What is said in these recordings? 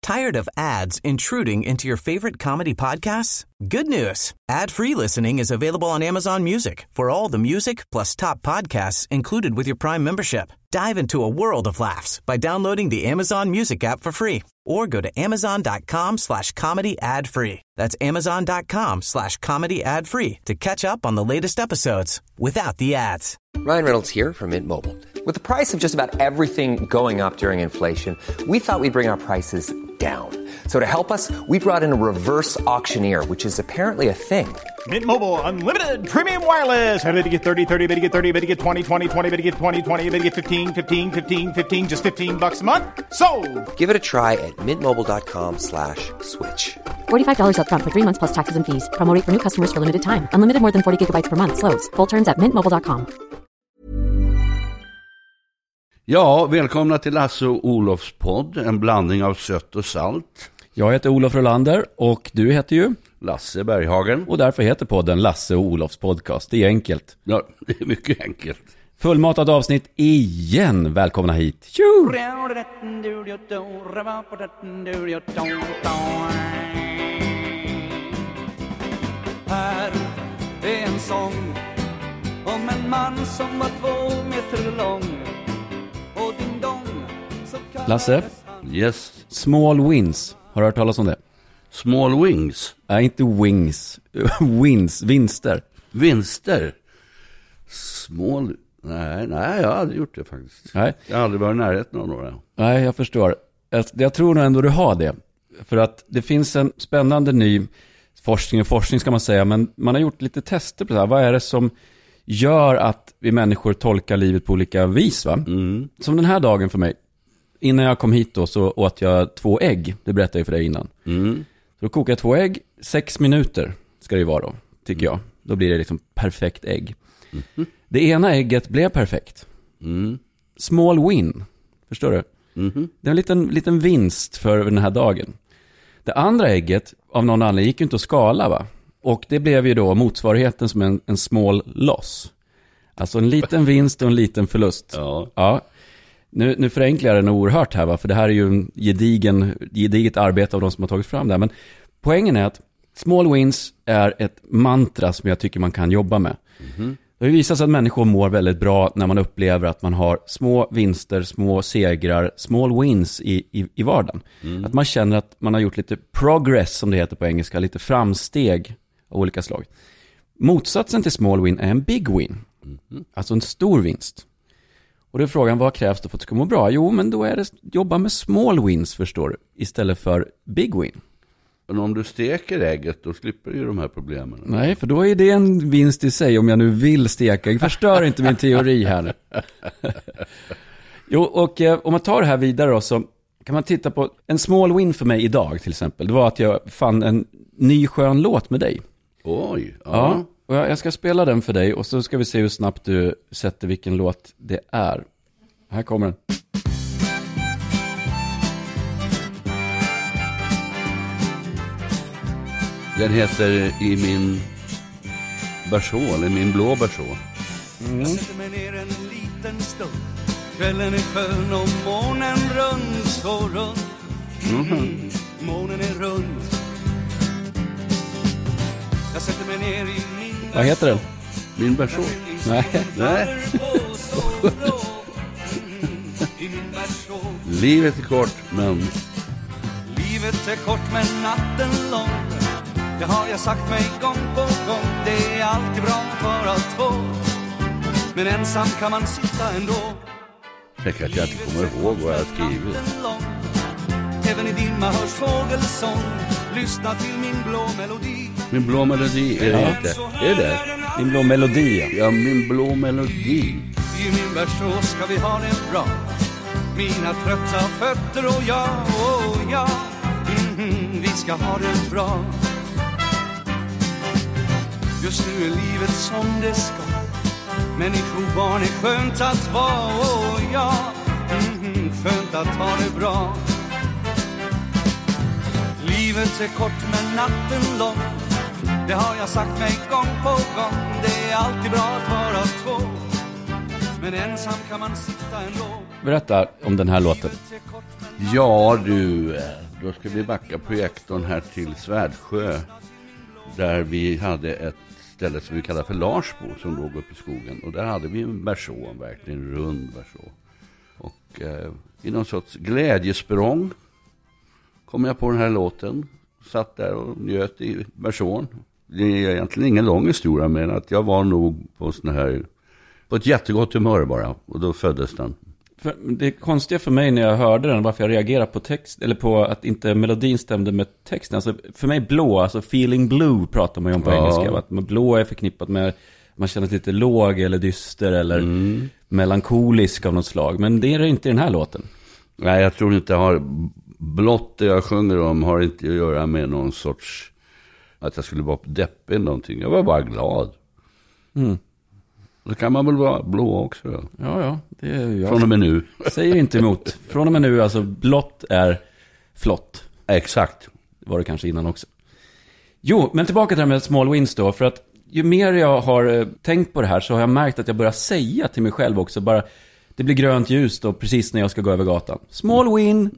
Tired of ads intruding into your favorite comedy podcasts? Good news. Ad-free listening is available on Amazon Music for all the music plus top podcasts included with your Prime membership. Dive into a world of laughs by downloading the Amazon Music app for free or go to amazon.com/comedy ad-free. That's amazon.com/comedy ad-free to catch up on the latest episodes without the ads. Ryan Reynolds here from Mint Mobile. With the price of just about everything going up during inflation, we thought we'd bring our prices down. So to help us, we brought in a reverse auctioneer, which is apparently a thing. Mint Mobile Unlimited Premium Wireless. How to get 30, 30, bit to get 30, bit to get 20, 20, 20, bit to get 20, 20, bit to get 15, 15, 15, 15, just $15 a month? Sold! Give it a try at mintmobile.com/switch. $45 up front for 3 months plus taxes and fees. Promo rate for new customers for limited time. Unlimited more than 40 gigabytes per month. Slows full terms at mintmobile.com. Ja, välkomna till Lasse och Olofs podd, en blandning av sött och salt. Jag heter Olof Rolander och du heter ju? Lasse Berghagen. Och därför heter podden Lasse och Olofs podcast. Det är enkelt. Ja, det är mycket enkelt. Fullmatat avsnitt igen. Välkomna hit. Tjo! Här är en sång om en man som var 2 meter lång. Och din dong så Lasse? Yes. Small wins. Har du hört talas om det? Small wings. Nej, inte wings. Wins, vinster. Vinster. Small... Nej, jag har aldrig gjort det faktiskt. Nej. Jag har aldrig varit i närheten av några. Nej, jag förstår. Jag tror nog ändå du har det. För att det finns en spännande ny forskning ska man säga. Men man har gjort lite tester på det här. Vad är det som gör att vi människor tolkar livet på olika vis, va? Mm. Som den här dagen för mig. Innan jag kom hit då så åt jag 2 ägg. Det berättade jag för dig innan. Mm. Så då kokade jag 2 ägg. 6 minuter ska det ju vara då, tycker jag. Då blir det liksom perfekt ägg. Mm. Det ena ägget blev perfekt. Mm. Small win. Förstår du? Mm. Det är en liten vinst för den här dagen. Det andra ägget, av någon anledning, gick ju inte att skala, va? Och det blev ju då motsvarigheten som en small loss. Alltså en liten vinst och en liten förlust. Ja. Nu förenklar jag den oerhört här, va? För det här är ju en gediget arbete av de som har tagit fram det här. Men poängen är att small wins är ett mantra som jag tycker man kan jobba med. Mm. Det har ju visat sig att människor mår väldigt bra när man upplever att man har små vinster, små segrar, small wins i vardagen. Mm. Att man känner att man har gjort lite progress, som det heter på engelska, lite framsteg av olika slag. Motsatsen till small win är en big win. Mm. Alltså en stor vinst. Och då är frågan, vad krävs det för att det ska må bra? Jo, men då är det jobba med small wins, förstår du, istället för big win. Men om du steker ägget, då slipper du ju de här problemen. Nej, för då är det en vinst i sig om jag nu vill steka. Jag förstör inte min teori här nu. Jo, och om man tar det här vidare då, så kan man titta på en small win för mig idag till exempel. Det var att jag fann en ny skön låt med dig. Oj, ja. Och jag ska spela den för dig och så ska vi se hur snabbt du sätter vilken låt det är. Här kommer den. Den heter I min berså, eller Min blå berså. Mm. Jag sätter mig ner en liten stund. Kvällen är skön och månen rund, så rund. Mm. Månen är rund. Jag sätter mig ner i min... Vad heter den? Min berså. Nej. Livet är kort, men... Livet är kort men natten lång. Det har jag sagt mig gång på gång. Det är alltid bra att vara 2. Men ensam kan man sitta ändå. Jag kan inte komma ihåg vad jag har skrivit. Även i dimma hörs fågelsång. Lyssna till min blå melodi. Min blå melodi, är det inte? Är det? Min blå melodi. Ja, min blå melodi. I min berså ska vi ha det bra. Mina trötta fötter och jag, vi ska ha det bra. Just nu är livet som det ska. Människobarn är skönt att vara, skönt att ha det bra. Livet är kort men natten lång. Det har jag sagt mig gång på gång. Det är alltid bra att vara 2. Men ensam kan man sitta ändå. Berätta om den här låten. Ja du, Då ska vi backa projektorn här till Svärdsjö. Där vi hade ett ställe som vi kallar för Larsbo som låg uppe i skogen. Och där hade vi en version, verkligen en rund version. Och i någon sorts glädjesprång kom jag på den här låten. Satt där och njöt i version. Det är egentligen ingen lång historia, men att jag var nog på sån här, på ett jättegott humör bara. Och då föddes den. För det konstiga för mig när jag hörde den, varför jag reagerade på text, eller på att inte melodin stämde med texten. Alltså för mig blå, alltså feeling blue pratar man ju om på engelska. Att blå är förknippat med, man känner sig lite låg eller dyster eller melankolisk av något slag. Men det är det inte i den här låten. Nej, jag tror inte jag har, blått det jag sjunger om har inte att göra med någon sorts, att jag skulle vara deppig eller någonting. Jag var bara glad. Då kan man väl vara blå också då. Ja, det är jag. Från och med nu. Säger inte emot. Från och med nu, alltså blått är flott. Exakt. Det var det kanske innan också. Jo, men tillbaka till det här med small wins då. För att ju mer jag har tänkt på det här så har jag märkt att jag börjar säga till mig själv också. Bara, det blir grönt ljus då precis när jag ska gå över gatan. Small win.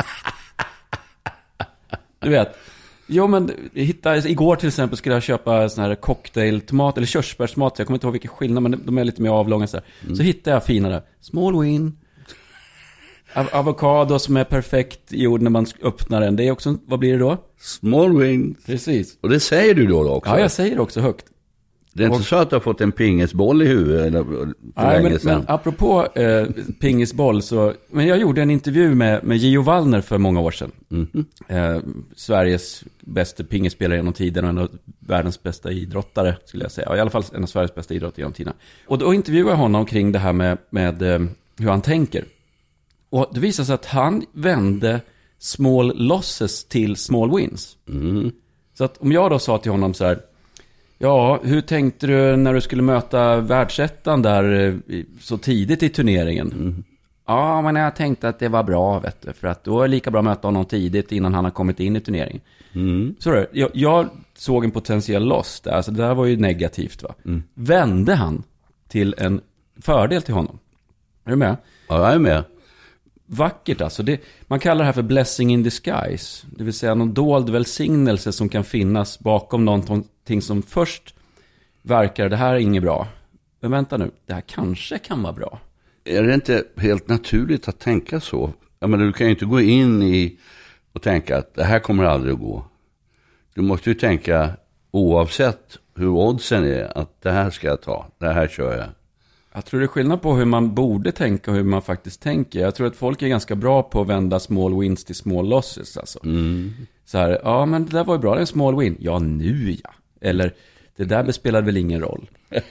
Du vet. Jo, men igår till exempel skulle jag köpa sån här cocktailtomat eller körsbärstomat. Jag kommer inte ihåg vilken skillnad, men de är lite mer avlånga så här. Så hittade jag finare. Small win. Avokado som är perfekt gjord när man öppnar den. Det är också, vad blir det då? Small win. Precis. Och det säger du då också? Ja, jag säger det också högt. Det är inte så att du har fått en pingisboll i huvudet eller nej, men apropå pingisboll så, men jag gjorde en intervju med Gio Wallner för många år sedan. Sveriges bästa pingisspelare genom tiden och en av världens bästa idrottare skulle jag säga. I alla fall en av Sveriges bästa idrottare genom tiden. Och då intervjuade jag honom kring det här med hur han tänker. Och det visade sig att han vände small losses till small wins. Så att om jag då sa till honom så här: ja, hur tänkte du när du skulle möta världsettan där så tidigt i turneringen? Ja, men jag tänkte att det var bra, vet du, för att då är det lika bra att möta honom tidigt innan han har kommit in i turneringen. Så jag såg en potentiell loss där, alltså det där var ju negativt, va? Vände han till en fördel till honom? Är du med? Ja, jag är med. Vackert alltså. Man kallar det här för blessing in disguise. Det vill säga någon dold välsignelse som kan finnas bakom någonting som först verkar, det här är inget bra. Men vänta nu, det här kanske kan vara bra. Är det inte helt naturligt att tänka så? Jag menar, du kan ju inte gå in i och tänka att det här kommer aldrig att gå. Du måste ju tänka, oavsett hur oddsen är, att det här ska jag ta, det här kör jag. Jag tror det är skillnad på hur man borde tänka och hur man faktiskt tänker. Jag tror att folk är ganska bra på att vända small wins till small losses. Alltså. Så här, ja men det där var ju bra, det är en small win. Ja, nu ja. Eller, det där spelade väl ingen roll.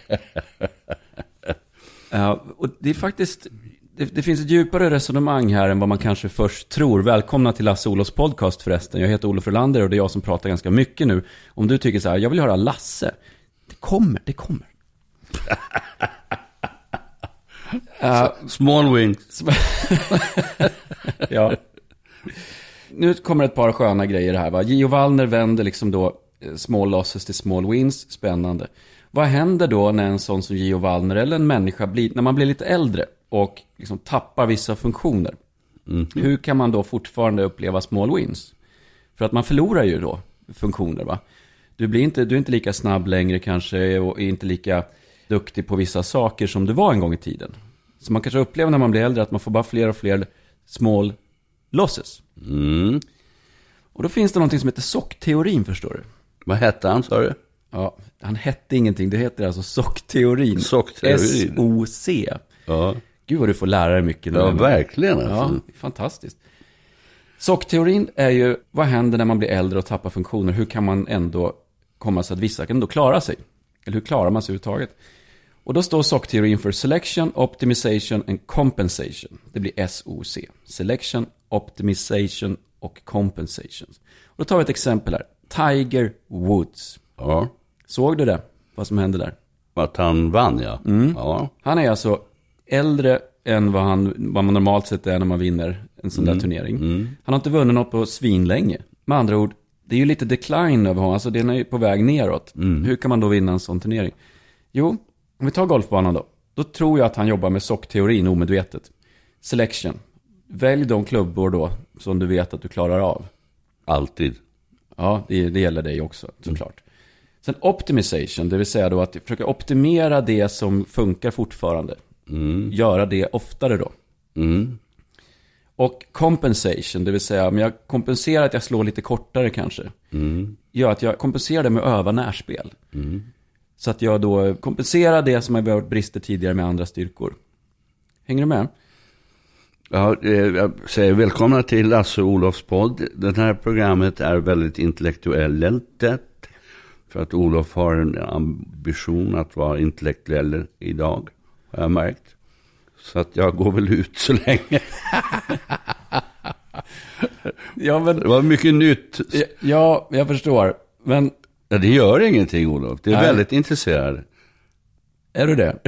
Och det är faktiskt, det finns ett djupare resonemang här än vad man kanske först tror. Välkomna till Lasse Olofs podcast förresten. Jag heter Olof Rolander och det är jag som pratar ganska mycket nu. Om du tycker så här, jag vill höra Lasse. Det kommer. Small wins. Ja. Nu kommer ett par sköna grejer här, va? Gio Wallner vänder liksom då small losses till small wins. Spännande. Vad händer då när en sån som Gio Wallner eller en människa när man blir lite äldre och liksom tappar vissa funktioner? Hur kan man då fortfarande uppleva small wins? För att man förlorar ju då funktioner, va? Du är inte lika snabb längre kanske och är inte lika duktig på vissa saker som du var en gång i tiden. Så man kanske upplever när man blir äldre att man får bara fler och fler small losses. Och då finns det någonting som heter sockteorin, förstår du. Vad hette han, sa du? Ja, han hette ingenting. Det heter alltså sockteorin. S-O-C. Ja. Gud vad du får lära dig mycket nu. Ja, verkligen. Alltså. Ja, fantastiskt. Sockteorin är ju, vad händer när man blir äldre och tappar funktioner? Hur kan man ändå komma så att vissa kan då klara sig? Eller hur klarar man sig överhuvudtaget? Och då står sockteorin för Selection, Optimization and Compensation. Det blir SOC. Selection, Optimization och Compensation. Och då tar vi ett exempel här. Tiger Woods. Ja. Såg du det? Vad som hände där? Att han vann, ja. Ja. Han är alltså äldre än vad man normalt sett är när man vinner en sån där turnering. Han har inte vunnit något på svinlänge. Med andra ord, det är ju lite decline över honom. Alltså den är ju på väg neråt. Hur kan man då vinna en sån turnering? Jo, om vi tar golfbanan då. Då tror jag att han jobbar med sockteorin omedvetet. Selection. Välj de klubbor då som du vet att du klarar av. Alltid. Ja, det gäller dig också, såklart. Sen optimization, det vill säga då att försöka optimera det som funkar fortfarande. Göra det oftare då. Och compensation, det vill säga om jag kompenserar att jag slår lite kortare kanske. Gör att jag kompenserar det med att öva närspel. Så att jag då kompenserar det som har varit brister tidigare med andra styrkor. Hänger du med? Ja, jag säger välkomna till Lasse och Olofs podd. Det här programmet är väldigt intellektuellt. För att Olof har en ambition att vara intellektuell idag, har jag märkt. Så att jag går väl ut så länge. Ja, men, det var mycket nytt. Ja, jag förstår. Men ja, det gör ingenting, Olof. Det är väldigt intresserad. Är du det?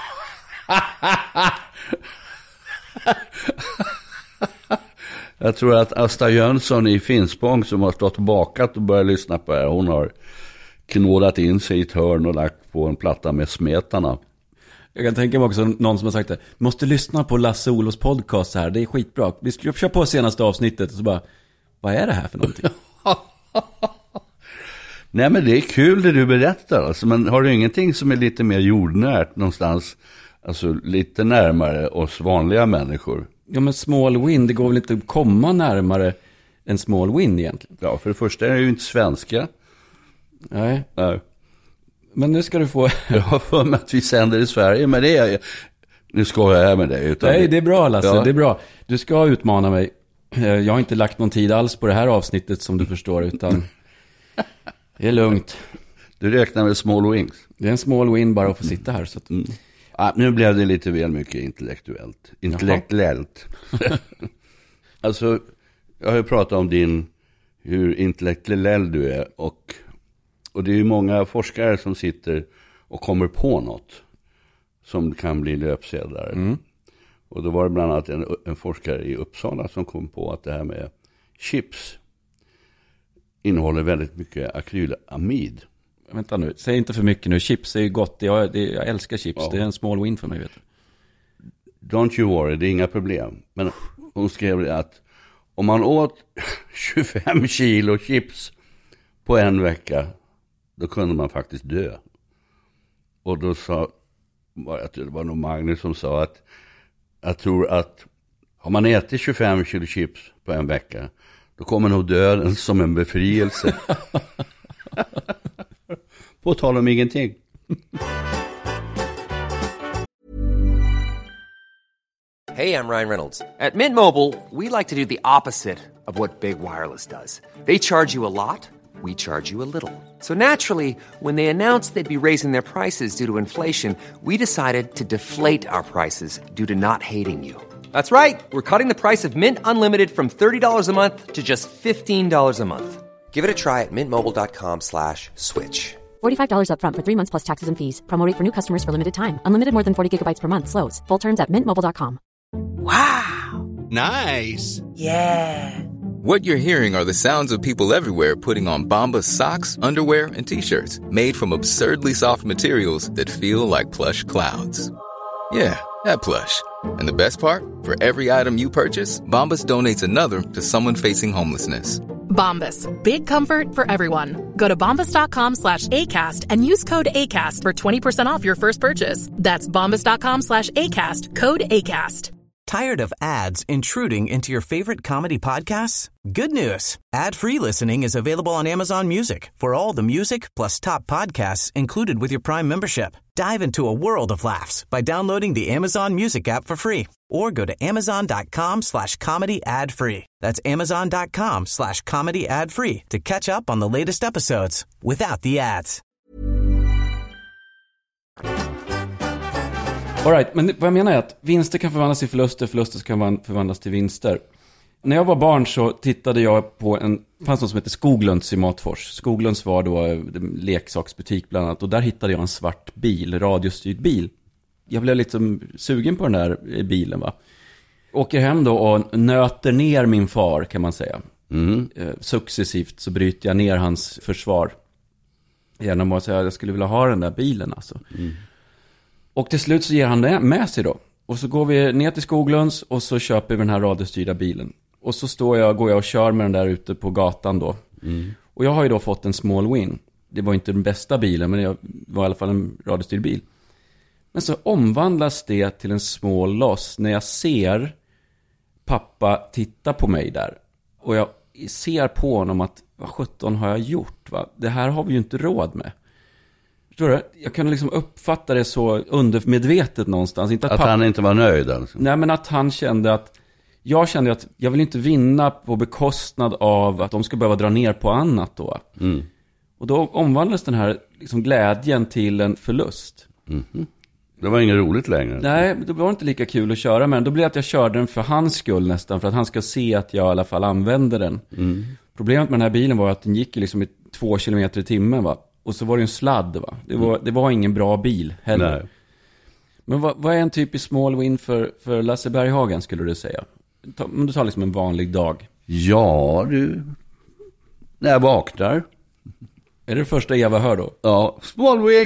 Jag tror att Asta Jönsson i Finspång som har stått bakat och börjat lyssna på det. Hon har knådat in sig i ett hörn och lagt på en platta med smetarna. Jag kan tänka mig också någon som har sagt det. Måste lyssna på Lasse Olofs podcast här. Det är skitbra. Vi ska köra på senaste avsnittet och så bara, vad är det här för någonting? Nej, men det är kul det du berättar. Alltså, men har du ingenting som är lite mer jordnärt någonstans? Alltså lite närmare oss vanliga människor. Ja, men small win, det går väl inte att komma närmare en small win egentligen? Ja, för det första är det ju inte svenska. Nej. Nej. Men nu ska du få... Jag har för mig att vi sänder i Sverige, men det är... Nu ska jag med dig. Nej, det är bra Lasse, det är bra. Du ska utmana mig. Jag har inte lagt någon tid alls på det här avsnittet som du förstår, utan det är lugnt. Du räknar med small wings. Det är en small win bara att få sitta här. Så att... nu blev det lite väl mycket intellektuellt. Alltså, jag har ju pratat om hur intellektuell du är. Och det är ju många forskare som sitter och kommer på något som kan bli löpsedlar. Och då var det bland annat en forskare i Uppsala som kom på att det här med chips innehåller väldigt mycket akrylamid. Vänta nu, säg inte för mycket nu. Chips är ju gott, jag älskar chips. Ja. Det är en small win för mig, vet du. Don't you worry, det är inga problem. Men hon skrev att om man åt 25 kilo chips på en vecka, då kunde man faktiskt dö. Och då sa, det var nog Magnus som sa att jag tror att har man ätit 25 kilo chips på en vecka, då kommer nog döden som en befrielse. På tal om ingenting. Hey, I'm Ryan Reynolds. At Mint Mobile, we like to do the opposite of what Big Wireless does. They charge you a lot, we charge you a little. So naturally, when they announced they'd be raising their prices due to inflation, we decided to deflate our prices due to not hating you. That's right. We're cutting the price of Mint Unlimited from $30 a month to just $15 a month. Give it a try at mintmobile.com/switch. $45 up front for 3 months plus taxes and fees. Promo rate for new customers for limited time. Unlimited more than 40 gigabytes per month. Slows full terms at mintmobile.com. Wow. Nice. Yeah. What you're hearing are the sounds of people everywhere putting on Bombas socks, underwear, and T-shirts made from absurdly soft materials that feel like plush clouds. Yeah, that plush. And the best part? For every item you purchase, Bombas donates another to someone facing homelessness. Bombas, big comfort for everyone. Go to bombas.com/ACAST and use code ACAST for 20% off your first purchase. That's bombas.com/ACAST, code ACAST. Tired of ads intruding into your favorite comedy podcasts? Good news. Ad-free listening is available on Amazon Music for all the music plus top podcasts included with your Prime membership. Dive into a world of laughs by downloading the Amazon Music app for free or go to amazon.com/comedy ad-free. That's amazon.com/comedy ad-free to catch up on the latest episodes without the ads. All right, men vad jag menar är att vinster kan förvandlas till förluster, förluster kan förvandlas till vinster. När jag var barn så tittade jag på fanns något som heter Skoglunds i Matfors. Skoglunds var då en leksaksbutik bland annat, och där hittade jag en svart bil, radiostyrd bil. Jag blev lite sugen på den där bilen, va. Åker hem då och nöter ner min far, kan man säga. Successivt så bryter jag ner hans försvar genom att säga att jag skulle vilja ha den där bilen, alltså. Och till slut så ger han det med sig då. Och så går vi ner till Skoglunds och så köper vi den här radiostyrda bilen. Och så går jag och kör med den där ute på gatan då. Och jag har ju då fått en small win. Det var inte den bästa bilen, men det var i alla fall en radiostyrd bil. Men så omvandlas det till en small loss när jag ser pappa titta på mig där. Och jag ser på honom att vad 17 har jag gjort? Va? Det här har vi ju inte råd med. Förstår du? Jag kan liksom uppfatta det så undermedvetet någonstans. Inte att han inte var nöjd alltså. Nej, men att han kände att jag kände att jag vill inte vinna på bekostnad av att de ska behöva dra ner på annat då. Och då omvandlades den här liksom glädjen till en förlust. Det var inget roligt längre. Nej, det var inte lika kul att köra med den. Då blev det att jag körde den för hans skull nästan. För att han ska se att jag i alla fall använde den. Problemet med den här bilen var att den gick liksom i 2 kilometer i timmen, va. Och så var det en sladd, va. Det var ingen bra bil heller. Nej. Men vad är en typisk small win för Lasse Berghagen, skulle du säga? Om du tar liksom en vanlig dag. Ja, när jag vaknar. Är det första Eva hör då? Ja, small win.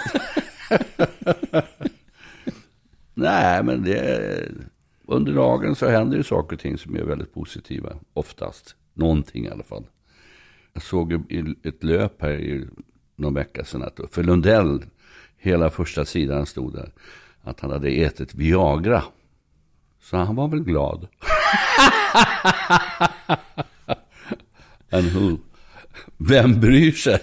Nej, men under dagen så händer ju saker och ting som är väldigt positiva. Oftast. Någonting i alla fall. Jag såg ett löp här i någon vecka sedan. Att för Lundell, hela första sidan stod där. Att han hade ätit Viagra. Så han var väl glad. Vem bryr sig?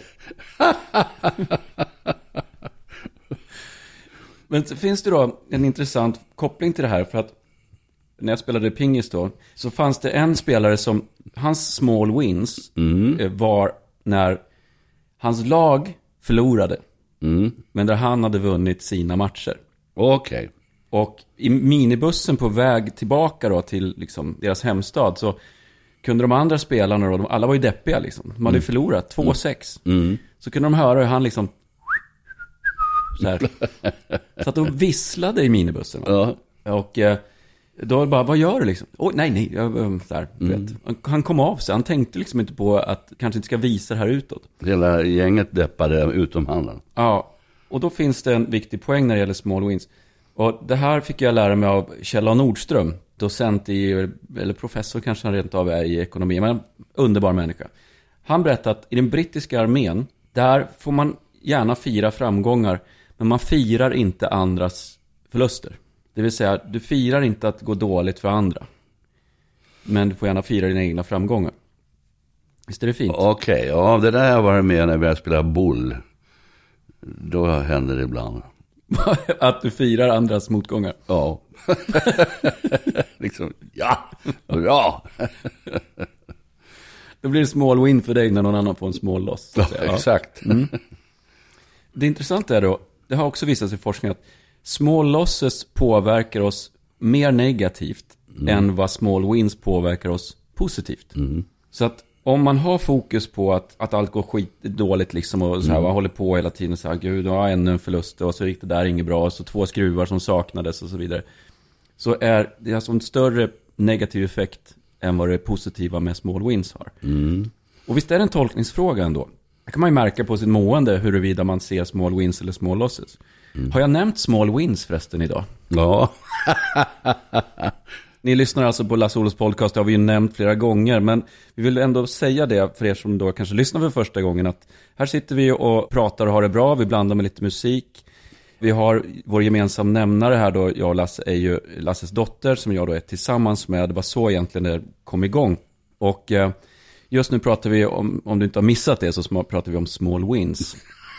Men finns det då en intressant koppling till det här? För att när jag spelade pingis då, så fanns det en spelare som, hans small wins var när hans lag förlorade. Men där han hade vunnit sina matcher. Okej. Och i minibussen på väg tillbaka då till liksom deras hemstad, så kunde de andra spelarna då, alla var ju deppiga liksom. De hade förlorat 2-6. Så kunde de höra hur han liksom så här, så att de visslade i minibussen, va? Och då bara, vad gör du liksom? Nej, så här, vet. Han kom av sig, han tänkte liksom inte på att kanske inte ska visa det här utåt. Hela gänget deppade utom handen. Ja, och då finns det en viktig poäng när det gäller small wins. Och det här fick jag lära mig av Kjell A. Nordström, docent eller professor kanske han rent av är i ekonomi, men underbar människa. Han berättade att i den brittiska armén, där får man gärna fira framgångar, men man firar inte andras förluster. Det vill säga, du firar inte att gå dåligt för andra, men du får gärna fira dina egna framgångar. Visst är det fint? Okej, ja, det där har jag varit med när vi har spelat boll. Då händer det ibland. Att du firar andras motgångar? Ja. Liksom, ja. Då blir det small win för dig när någon annan får en small loss. Ja, exakt. Det intressanta är då, det har också visat sig i forskning att small losses påverkar oss mer negativt än vad small wins påverkar oss positivt. Så att om man har fokus på att allt går skit dåligt liksom, och så här, håller på hela tiden och så här, gud, jag har ännu en förlust och så gick det där inget bra, och så 2 skruvar som saknades och så vidare, så är det alltså en större negativ effekt än vad det positiva med small wins har. Och visst är det en tolkningsfråga ändå. Det kan man ju märka på sitt mående huruvida man ser small wins eller small losses. Har jag nämnt small wins förresten idag? Ja. Ni lyssnar alltså på Lasse Olos podcast, det har vi ju nämnt flera gånger, men vi vill ändå säga det för er som då kanske lyssnar för första gången, att här sitter vi och pratar och har det bra, vi blandar med lite musik. Vi har vår gemensam nämnare här då, jag och Lasse är ju Lasses dotter som jag då är tillsammans med. Det var så egentligen det kom igång. Och just nu pratar vi om du inte har missat det, så pratar vi om small wins.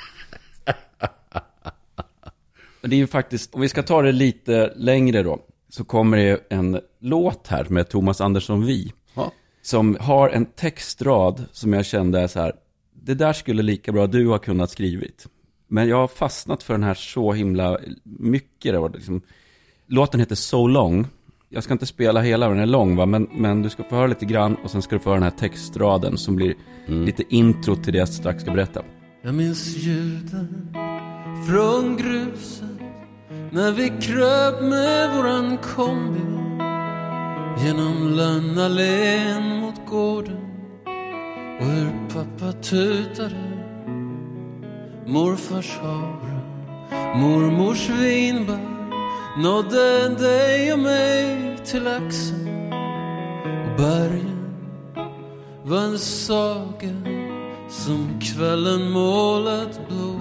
Det är ju faktiskt, om vi ska ta det lite längre då, så kommer det en låt här med Thomas Andersson Vi, som har en textrad som jag kände är så här, det där skulle lika bra du har kunnat skrivit. Men jag har fastnat för den här så himla mycket då, liksom. Låten heter So Long. Jag ska inte spela hela, den är lång, va? Men du ska få höra lite grann, och sen ska du få höra den här textraden som blir lite intro till det jag strax ska berätta. Jag minns ljuden från gruset när vi kröp med våran kombi genom Lönnalén mot gården, och hur pappa tutade morfars hare, mormors vinbär nådde dig och mig till axeln, och bergen var en saga som kvällen målat blå.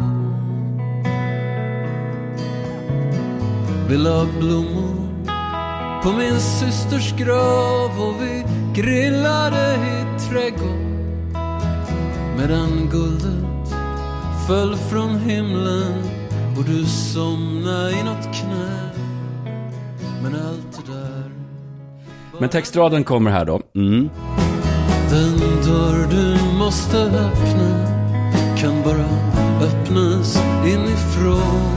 Vi la blommor på min systers grav och vi grillade i trädgård, medan guldet föll från himlen och du somnade i något knä. Men allt det där. Men textraden kommer här då. Den dörr du måste öppna kan bara öppnas inifrån.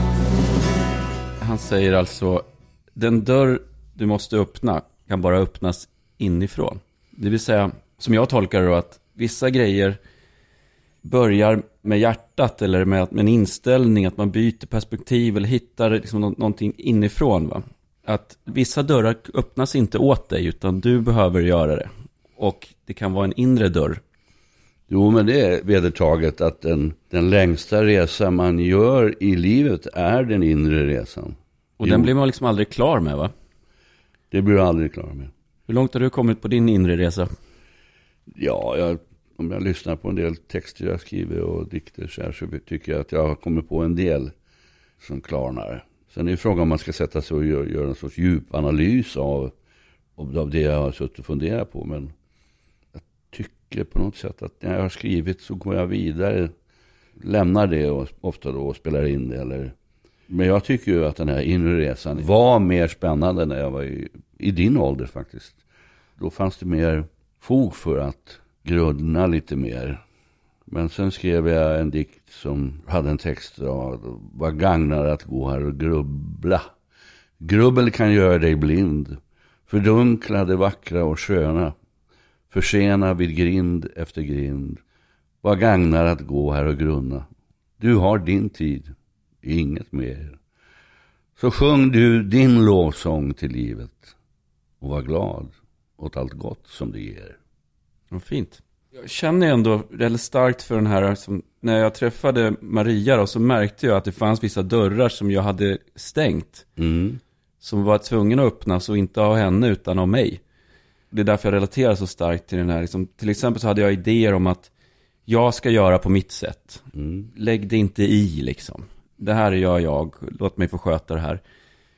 Han säger alltså, den dörr du måste öppna kan bara öppnas inifrån. Det vill säga, som jag tolkar det då, att vissa grejer börjar med hjärtat eller med en inställning, att man byter perspektiv eller hittar liksom någonting inifrån, va? Att vissa dörrar öppnas inte åt dig utan du behöver göra det. Och det kan vara en inre dörr. Jo, men det är vedertaget att den längsta resa man gör i livet är den inre resan. Och den blir man liksom aldrig klar med, va? Det blir du aldrig klar med. Hur långt har du kommit på din inre resa? Ja, om jag lyssnar på en del texter jag skriver och dikter så tycker jag att jag har kommit på en del som klarnar. Sen är det frågan om man ska sätta sig och göra en sorts djupanalys av det jag har suttit och funderat på. Men jag tycker på något sätt att när jag har skrivit så går jag vidare, lämnar det och ofta då spelar in det. Men jag tycker ju att den här inre resan var mer spännande när jag var i din ålder faktiskt. Då fanns det mer fog för att grunna lite mer. Men sen skrev jag en dikt som hade en text av vad gagnar att gå här och grubbla. Grubbel kan göra dig blind, fördunkla det vackra och sköna, försena vid grind efter grind. Vad gagnar att gå här och grunna? Du har din tid, inget mer. Så sjung du din lovsång till livet och var glad åt allt gott som det ger. Vad fint. Jag känner ändå väldigt starkt för den här, som, när jag träffade Maria då, så märkte jag att det fanns vissa dörrar som jag hade stängt. Som var tvungen att öppnas och inte av henne utan av mig. Det är därför jag relaterar så starkt till den här. Liksom, till exempel så hade jag idéer om att jag ska göra på mitt sätt. Lägg det inte i liksom. Det här gör jag, låt mig få sköta det här.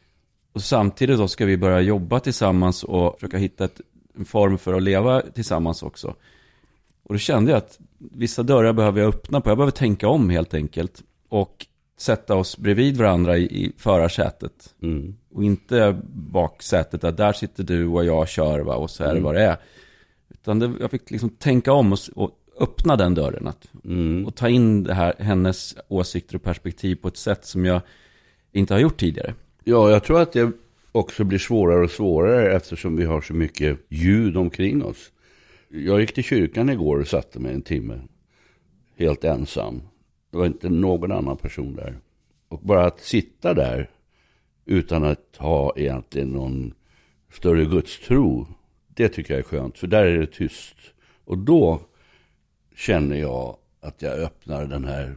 Och samtidigt då ska vi börja jobba tillsammans och försöka hitta en form för att leva tillsammans också. Och då kände jag att vissa dörrar behöver jag öppna på. Jag behöver tänka om helt enkelt. Och sätta oss bredvid varandra i förarsätet. Och inte baksätet att där sitter du och jag kör, va? Och så är det vad det är. Utan jag fick liksom tänka om och öppna den dörren. Och ta in det här, hennes åsikter och perspektiv på ett sätt som jag inte har gjort tidigare. Ja, jag tror att det också blir svårare och svårare eftersom vi har så mycket ljud omkring oss. Jag gick till kyrkan igår och satte mig en timme helt ensam. Det var inte någon annan person där. Och bara att sitta där utan att ha egentligen någon större gudstro, det tycker jag är skönt. För där är det tyst. Och då känner jag att jag öppnar den här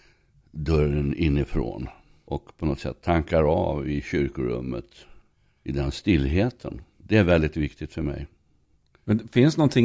dörren inifrån. Och på något sätt tankar av i kyrkorummet i den stillheten. Det är väldigt viktigt för mig. Men det finns någonting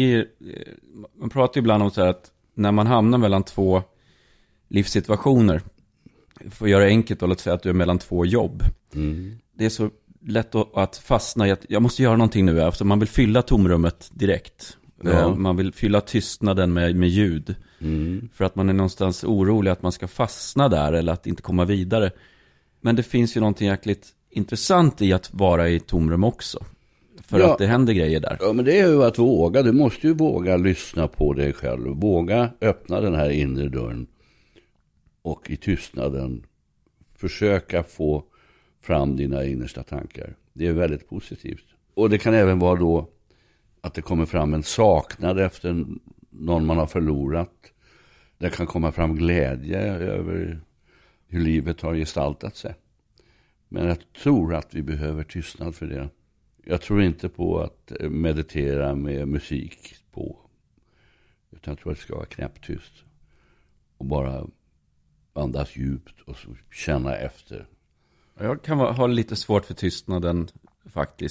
man pratar ju ibland om så här att när man hamnar mellan två livssituationer, för att göra det enkelt och låt säga att du är mellan två jobb. Det är så lätt att fastna i att jag måste göra någonting nu. Alltså man vill fylla tomrummet direkt. Ja. Man vill fylla tystnaden med ljud. För att man är någonstans orolig att man ska fastna där eller att inte komma vidare. Men det finns ju någonting jäkligt intressant i att vara i tomrum också. För att det händer grejer där. Ja, men det är ju att våga. Du måste ju våga lyssna på dig själv. Våga öppna den här inre dörren. Och i tystnaden försöka få fram dina innersta tankar. Det är väldigt positivt. Och det kan även vara då att det kommer fram en saknad efter någon man har förlorat. Det kan komma fram glädje över hur livet har gestaltat sig. Men jag tror att vi behöver tystnad för det. Jag tror inte på att meditera med musik på. Utan jag tror att det ska vara knäpptyst. Och bara andas djupt och så känna efter. Jag kan ha lite svårt för tystnaden faktiskt.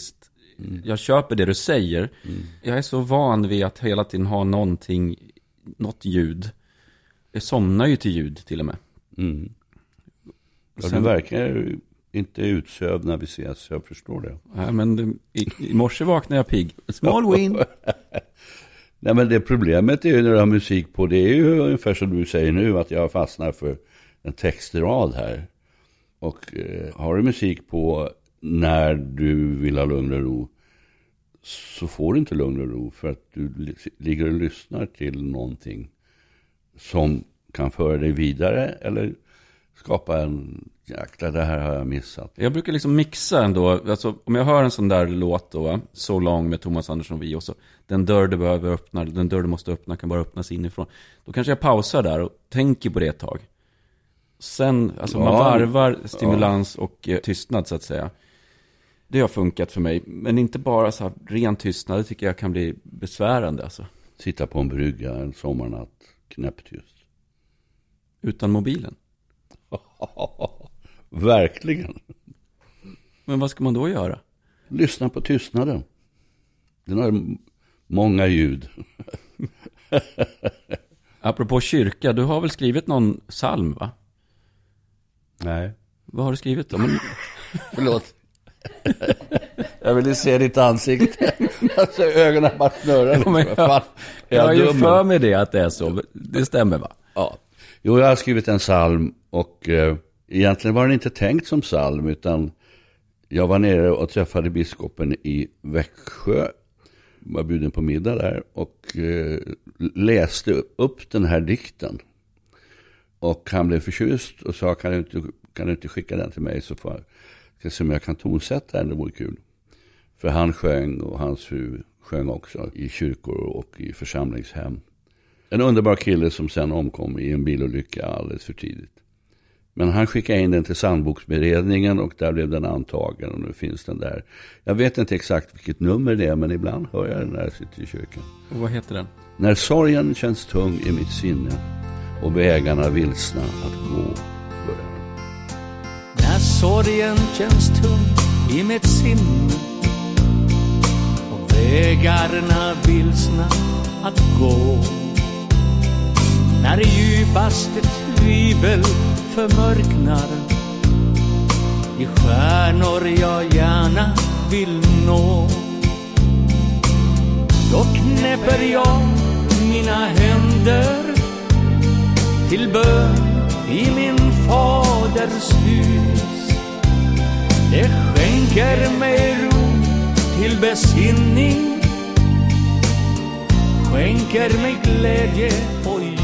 jag köper det du säger. Jag är så van vid att hela tiden ha något ljud. Jag somnar ju till ljud till och med. Ja, du verkar inte utsövd när vi ses, jag förstår det. Nej, men i morse vaknade jag pigg. Small win. Nej, men det problemet är ju när du har musik på, det är ju ungefär som du säger nu, att jag fastnar för en textrad här. Och har du musik på när du vill ha lugn och ro, så får du inte lugn och ro, för att du ligger och lyssnar till någonting som kan föra dig vidare eller skapa en jäkla, det här har jag missat. Jag brukar liksom mixa ändå, alltså om jag hör en sån där låt då, So Long med Thomas Andersson Vi, och så den dörr du behöver öppna, den dörr du måste öppna kan bara öppnas inifrån. Då kanske jag pausar där och tänker på det ett tag. Sen, alltså man varvar stimulans och tystnad så att säga. Det har funkat för mig, men inte bara så här ren tystnad, det tycker jag kan bli besvärande alltså. Sitta på en brygga en sommarnatt, knäpptyst. Utan mobilen. Verkligen. Men vad ska man då göra? Lyssna på tystnaden. Den har många ljud. Apropå kyrka, du har väl skrivit någon psalm, va? Nej. Vad har du skrivit då? Men... Förlåt. Jag ville se ditt ansikte. Alltså ögonen bara snurrar. Jag har ju för mig det att det är så. Det stämmer, va? Ja. Jo, jag har skrivit en psalm och egentligen var den inte tänkt som psalm, utan jag var nere och träffade biskopen i Växjö. Var bjuden på middag där och läste upp den här dikten. Och han blev förtjust och sa, kan du inte skicka den till mig, så får jag se om jag kan tonsätta den, det vore kul. För han sjöng och hans fru sjöng också i kyrkor och i församlingshem. En underbar kille som sen omkom i en bilolycka alldeles för tidigt. Men han skickade in den till Sandboksberedningen och där blev den antagen och nu finns den där. Jag vet inte exakt vilket nummer det är, men ibland hör jag den när jag sitter i kyrkan. Och vad heter den? När sorgen känns tung i mitt sinne och vägarna vilsna att gå börjar. När sorgen känns tung i mitt sinne och vägarna vilsna att gå, när det djupaste tvivel förmörknar i stjärnor jag gärna vill nå, då knäpper jag mina händer till bön i min faders hus. Det skänker mig ro till besinning, skänker mig glädje och ljus.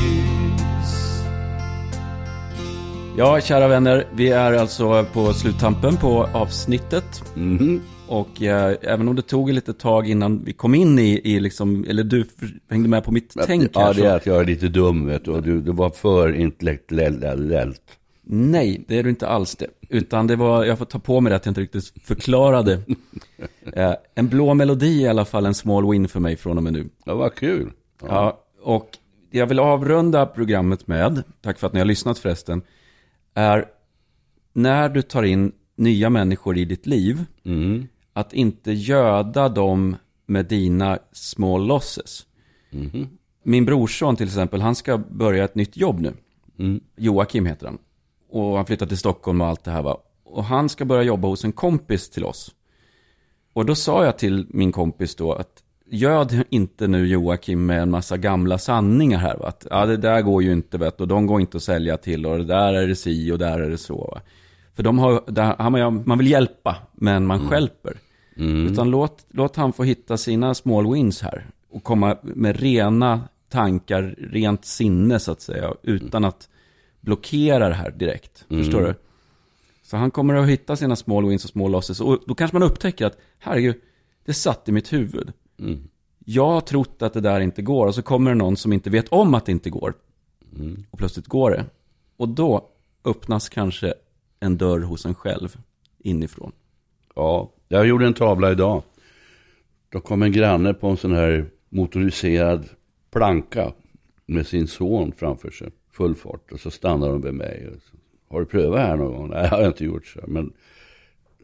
Ja, kära vänner, vi är alltså på sluttampen på avsnittet. Och även om det tog lite tag innan vi kom in i liksom, eller du hängde med på mitt tänk här. Ja, det är att jag är lite dum, vet du, och du var för intellektuellt. Nej, det är du inte alls det. Utan det var, jag får ta på mig det att jag inte riktigt förklarade. En blå melodi i alla fall, en small win för mig från och med nu. Ja, vad kul. Ja, och jag vill avrunda programmet med, tack för att ni har lyssnat förresten, är när du tar in nya människor i ditt liv, att inte göda dem med dina small losses. Min brorson till exempel, han ska börja ett nytt jobb nu. Joakim heter han. Och han flyttar till Stockholm och allt det här, va. Och han ska börja jobba hos en kompis till oss. Och då sa jag till min kompis då att göd inte nu Joakim med en massa gamla sanningar här, va. Att ja, det där går ju inte, vet, och de går inte att sälja till, och det där är det si och där är det så, va. För de har, man vill hjälpa, men man stjälper. Utan låt han få hitta sina small wins här och komma med rena tankar, rent sinne så att säga, utan att blockera det här direkt. Förstår du? Så han kommer att hitta sina small wins och small losses, och då kanske man upptäcker att herregud, det satt i mitt huvud. Jag har trott att det där inte går, och så kommer det någon som inte vet om att det inte går. Och plötsligt går det. Och då öppnas kanske en dörr hos en själv inifrån. Ja, jag gjorde en tavla idag. Då kom en granne på en sån här motoriserad planka med sin son framför sig, full fart, och så stannar de vid mig och så, har du prövat här någon gång? Nej, jag har inte gjort så, men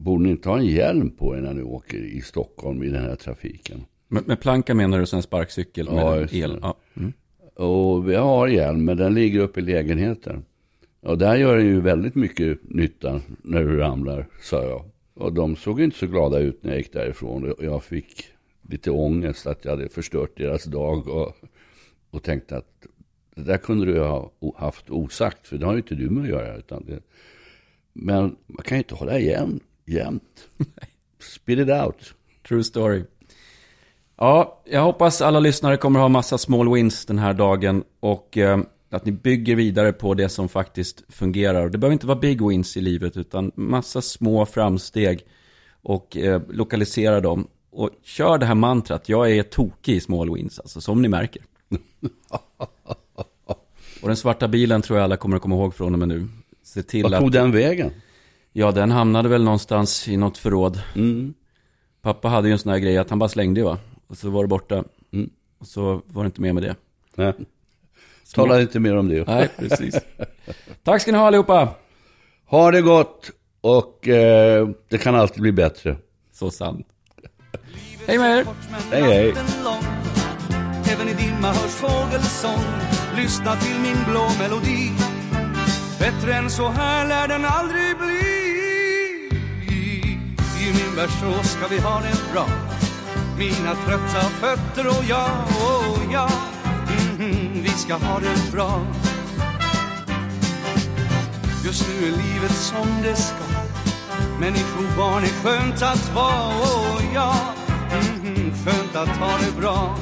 borde ni inte ha en hjälm på er när ni åker i Stockholm i den här trafiken? Med planka menar du en sparkcykel med el? Ja. Mm. Och vi har hjälm, men den ligger uppe i lägenheten. Och där gör den ju väldigt mycket nytta när du ramlar, sa jag. Och de såg inte så glada ut när jag gick därifrån. Och jag fick lite ångest att jag hade förstört deras dag. Och tänkte att det där kunde du ha haft osagt. För det har ju inte du med att göra. Men man kan ju inte hålla igen jämt. Spit it out. True story. Ja, jag hoppas alla lyssnare kommer ha massa small wins den här dagen. Och att ni bygger vidare på det som faktiskt fungerar. Det behöver inte vara big wins i livet, utan massa små framsteg. Och lokalisera dem. Och kör det här mantrat. Jag är tokig i small wins, alltså, som ni märker. Och den svarta bilen tror jag alla kommer att komma ihåg från och med nu. Se till vad tog den vägen? Ja, den hamnade väl någonstans i något förråd. Mm. Pappa hade ju en sån här grej att han bara slängde, va? Och så var det borta. Mm. Och så var det inte mer med det. Nej. Tala inte mer om det. Nej, precis. Tack ska ni ha allihopa. Ha det gott. Och det kan alltid bli bättre. Så sant. Hej med er. Hej, hej. Även i dimma hörs fågelsång. Lyssna till min blå melodi. Bättre än så här lär den aldrig bli. I min vers så ska vi ha det bra. Mina trötta fötter och jag. Vi ska ha det bra. Just nu är livet som det ska. Människobarn är skönt att vara. Skönt att ha det bra.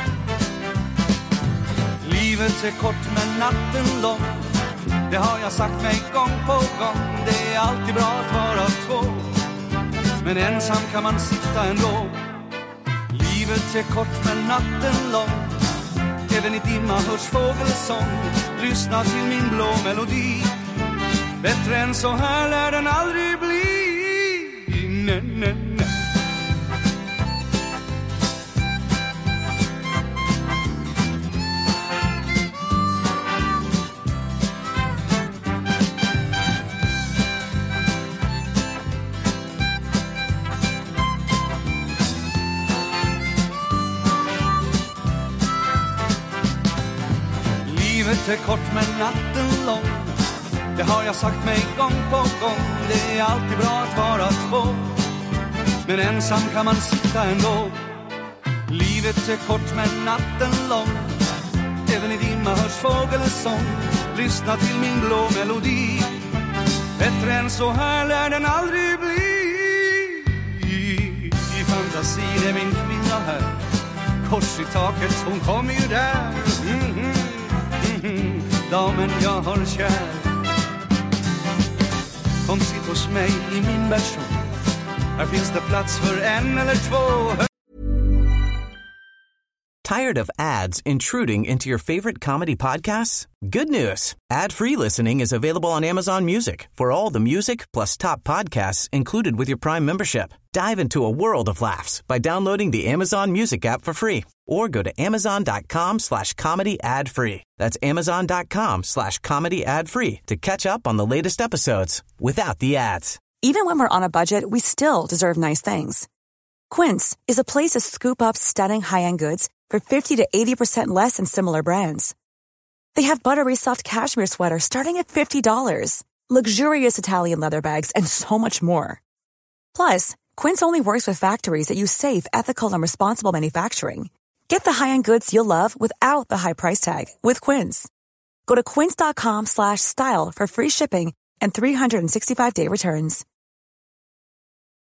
Livet är kort men natten lång. Det har jag sagt mig gång på gång. Det är alltid bra att vara två. Men ensam kan man sitta ändå. Livet är kort men natten lång. Även i dimma hörs fågelsång. Lyssna till min blå melodi. Bättre än så här lär den aldrig bli. Nej. Livet är kort men natten lång. Det har jag sagt mig gång på gång. Det är alltid bra att vara två. Men ensam kan man sitta ändå. Livet är kort men natten lång. Även i dimma hörs fågelsång. Lyssna till min blå melodi. Bättre än så här lär den aldrig bli. I fantasin är min kvinna här. Kors i taket, hon kommer ju där. Damen jag har kär. Kom sitt hos mig i min version. Här finns det plats för en eller två. Tired of ads intruding into your favorite comedy podcasts? Good news. Ad-free listening is available on Amazon Music for all the music plus top podcasts included with your Prime membership. Dive into a world of laughs by downloading the Amazon Music app for free or go to amazon.com/comedy ad-free. That's amazon.com/comedy ad-free to catch up on the latest episodes without the ads. Even when we're on a budget, we still deserve nice things. Quince is a place to scoop up stunning high-end goods for 50 to 80% less than similar brands. They have buttery soft cashmere sweaters starting at $50, luxurious Italian leather bags, and so much more. Plus, Quince only works with factories that use safe, ethical, and responsible manufacturing. Get the high-end goods you'll love without the high price tag with Quince. Go to quince.com/style for free shipping and 365-day returns.